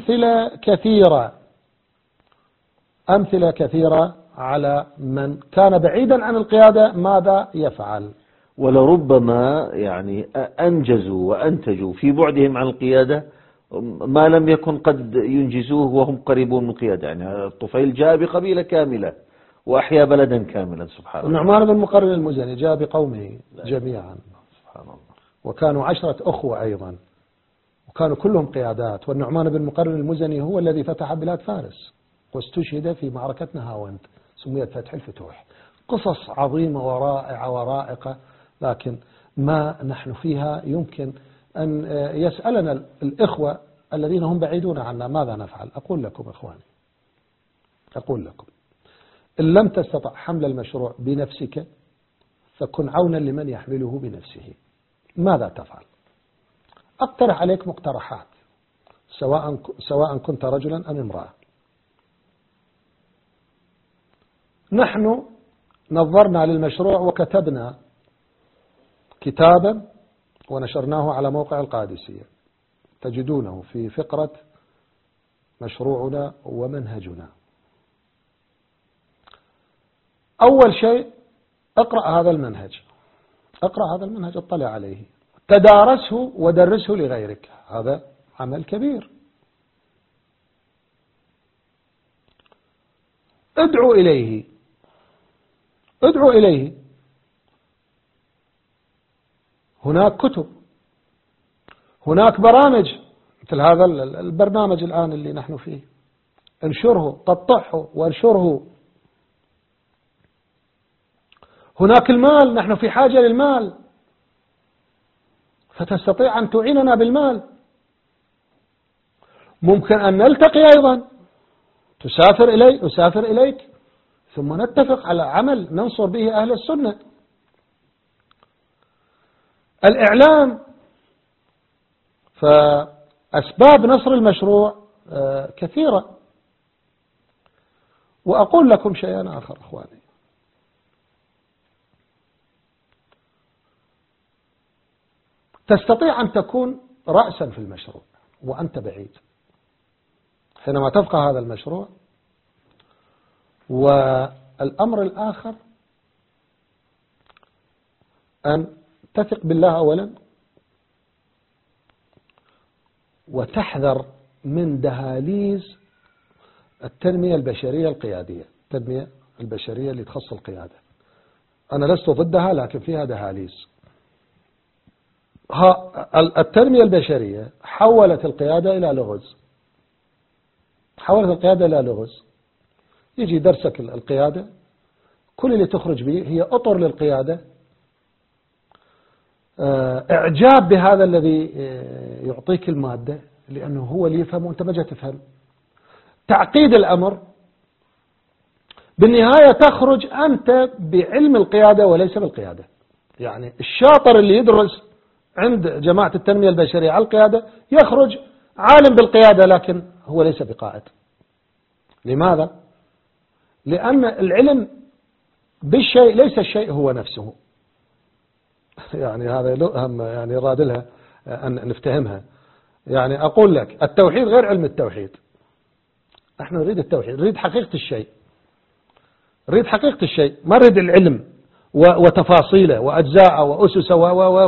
Speaker 2: أمثلة كثيرة على من كان بعيدا عن القيادة ماذا يفعل.
Speaker 1: ولربما يعني أنجزوا وأنتجوا في بعدهم عن القيادة ما لم يكن قد ينجزوه وهم قريبون من القيادة. يعني الطفيل جاء بقبيلة كاملة وأحيا بلدا كاملا سبحان الله.
Speaker 2: النعمان بن مقرن المزني جاء بقومه جميعا
Speaker 1: سبحان الله،
Speaker 2: وكانوا 10 أخوة أيضا، وكانوا كلهم قيادات. والنعمان بن مقرن المزني هو الذي فتح بلاد فارس واستشهد في معركة نهاوند، سميت فتح الفتوح. قصص عظيمة ورائعة ورائقة، لكن ما نحن فيها يمكن أن يسألنا الإخوة الذين هم بعيدون عنا ماذا نفعل. أقول لكم إخواني، أقول لكم إن لم تستطع حمل المشروع بنفسك فكن عونا لمن يحمله بنفسه. ماذا تفعل؟ أقترح عليك مقترحات، سواء كنت رجلا أم امرأة. نحن نظرنا للمشروع وكتبنا كتابا ونشرناه على موقع القادسية، تجدونه في فقرة مشروعنا ومنهجنا. أول شيء اقرأ هذا المنهج، اطلع عليه، تدارسه ودرسه لغيرك، هذا عمل كبير. ادعو إليه. هناك كتب، هناك برامج مثل هذا البرنامج الآن اللي نحن فيه، انشره، قطعه وانشره. هناك المال، نحن في حاجة للمال، فتستطيع أن تعيننا بالمال. ممكن أن نلتقي أيضا، أسافر إليك ثم نتفق على عمل ننصر به أهل السنة. الإعلام، فأسباب نصر المشروع كثيرة. وأقول لكم شيئا آخر أخواني، تستطيع أن تكون رأسا في المشروع وأنت بعيد حينما تفقه هذا المشروع. والأمر الآخر أن تثق بالله أولا، وتحذر من دهاليز التنمية البشرية القيادية، التنمية البشرية اللي تخص القيادة. أنا لست ضدها، لكن فيها دهاليز. التنمية البشرية حولت القيادة إلى لغز. يجي درسك القيادة، كل اللي تخرج به هي أطر للقيادة، إعجاب بهذا الذي يعطيك المادة لأنه هو اللي يفهم وأنت ما جاي تفهم، تعقيد الأمر. بالنهاية تخرج أنت بعلم القيادة وليس بالقيادة. يعني الشاطر اللي يدرس عند جماعة التنمية البشرية على القيادة يخرج عالم بالقيادة، لكن هو ليس بقائد. لماذا؟ لأن العلم بالشيء ليس الشيء هو نفسه. يعني هذا لهم، يعني راد لها أن نفتهمها. يعني أقول لك التوحيد غير علم التوحيد. نحن نريد التوحيد، نريد حقيقة الشيء، ما نريد العلم وتفاصيله وأجزاءه وأسسه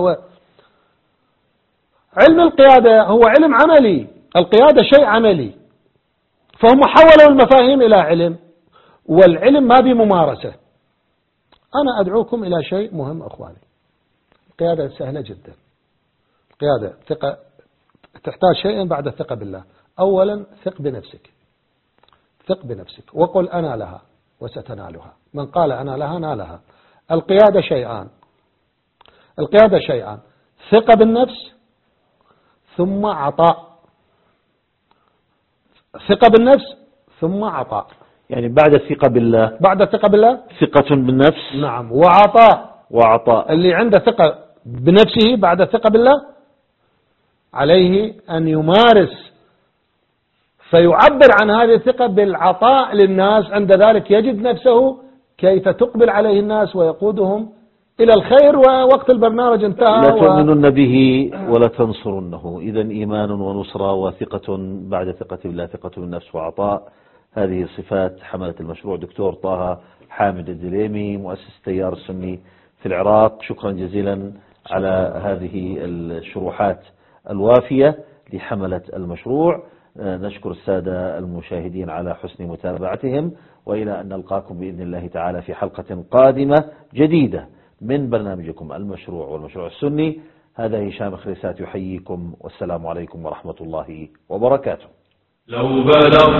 Speaker 2: علم القيادة هو علم عملي، القيادة شيء عملي، فهم حولوا المفاهيم إلى علم، والعلم ما بممارسة. أنا أدعوكم إلى شيء مهم أخواني. القيادة سهلة جدا. القيادة ثقة، تحتاج شيئا بعد الثقة بالله. أولا ثق بنفسك، ثق بنفسك وقل أنا لها وستنالها. من قال أنا لها نالها. القيادة شيئان: ثقة بالنفس ثم عطاء. ثقة بالنفس ثم عطاء،
Speaker 1: يعني بعد الثقة بالله،
Speaker 2: بعد الثقة بالله
Speaker 1: ثقة بالنفس،
Speaker 2: نعم، وعطاء. اللي عنده ثقة بنفسه بعد الثقة بالله عليه أن يمارس فيعبر عن هذه الثقة بالعطاء للناس. عند ذلك يجد نفسه كيف تقبل عليه الناس ويقودهم إلى الخير. ووقت البرنامج انتهى.
Speaker 1: لا تؤمنن به ولا تنصرنه. إذا إيمان ونصرة وثقة بعد ثقة بالله، ثقة بالنفس وعطاء، هذه صفات حملة المشروع. دكتور طه حامد الدليمي، مؤسس التيار السني في العراق، شكرا جزيلا على هذه الشروحات الوافية لحملة المشروع. نشكر السادة المشاهدين على حسن متابعتهم، وإلى أن نلقاكم بإذن الله تعالى في حلقة قادمة جديدة من برنامجكم المشروع والمشروع السني. هذا هشام خريسات يحييكم، والسلام عليكم ورحمة الله وبركاته.
Speaker 3: لو بلغ